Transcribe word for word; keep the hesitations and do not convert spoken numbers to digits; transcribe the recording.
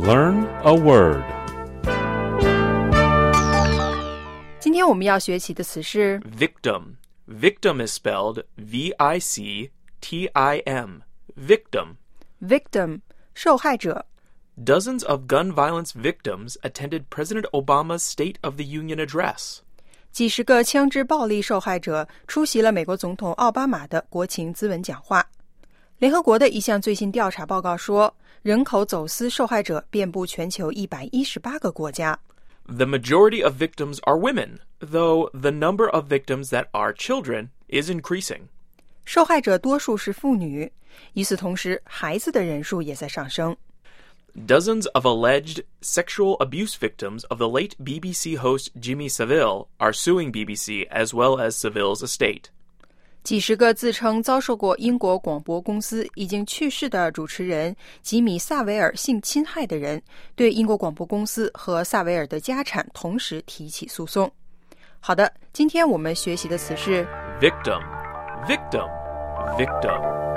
Learn a word. 今天我们要学习的词是 Victim. Victim is spelled V I C T I M. Victim. victim 受害者。 Dozens of gun violence victims attended President Obama's State of the Union address. 几十个枪支暴力受害者出席了美国总统奥巴马的国情咨文讲话。联合国的一项最新调查报告说，人口走私受害者遍布全球一百一十八个国家。 The majority of victims are women, though the number of victims that are children is increasing. 受害者多数是妇女，与此同时，孩子的人数也在上升。 Dozens of alleged sexual abuse victims of the late B B C host Jimmy Savile are suing B B C as well as Savile's estate. 几十个自称遭受过英国广播公司已经去世的主持人吉米·萨维尔性侵害的人，对英国广播公司和萨维尔的家产同时提起诉讼。好的，今天我们学习的词是 Victim, victim, victim.